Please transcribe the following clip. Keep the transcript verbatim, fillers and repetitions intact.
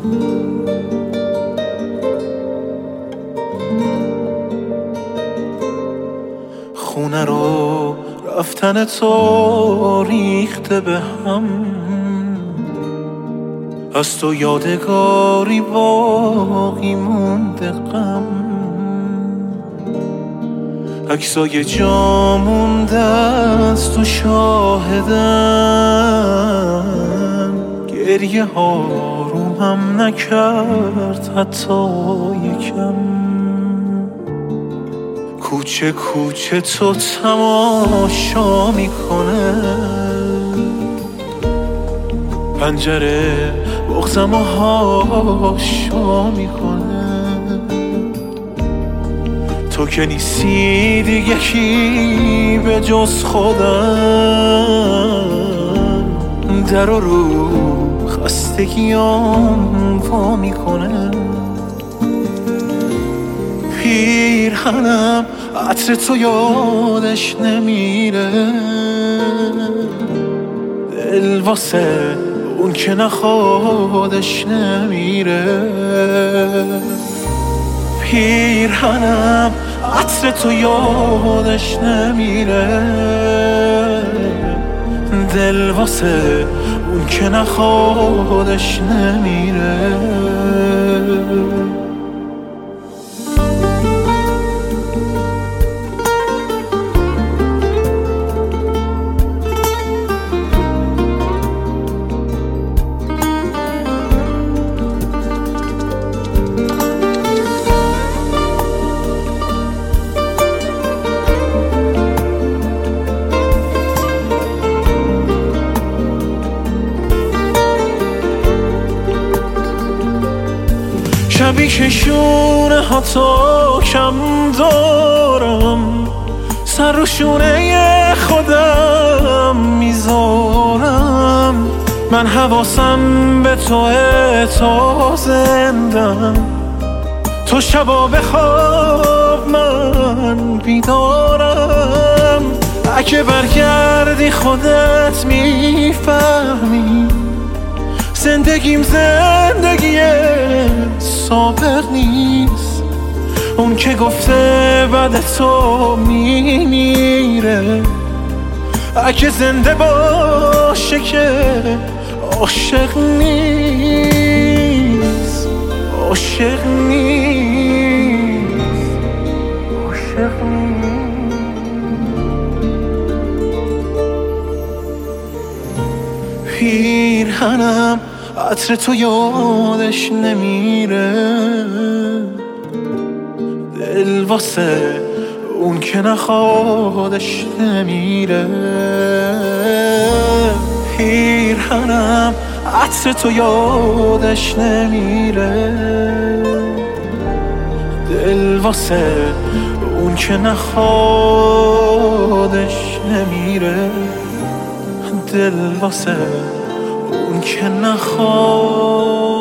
خونه رو رفتن تو ریخته به هم، از تو یادگاری باقی مونده غم. عکسای جا مونده از تو شاهدن، گریه ها رو هم نکرد حتی یکم. کوچه کوچه تو تماشا میکنه، پنجره بغضم و هاشا میکنه. تو که نیستی دیگه کی به جز خودم، در و رو خستگیام وا میکنه. پیرهنم عطر تو یادش نمیره، دل واسه اون که نخوادش نمیره. پیرهنم عطر تو یادش نمیره، دل واسه اون که نخوادش نمیره. شبی که شونه ها تو کم دارم، سر رو شونه خودم میذارم. من حواسم به توه تا زندم، تو شبا بخواب من بیدارم. اگه برگردی خودت میفهمی، زندگیم زندگی سابق نیست. اون که گفته بعد تو میمیره، اگه زنده باشه که عاشق نیست. عاشق نیست. عاشق نیست. پیرهنم عطر تو یادش نمیره، دل واسه اون که نخوادش نمیره. پیرهنم عطر تو یادش نمیره، دل واسه اون که نخوادش نمیره. دل واسه اون که نخواد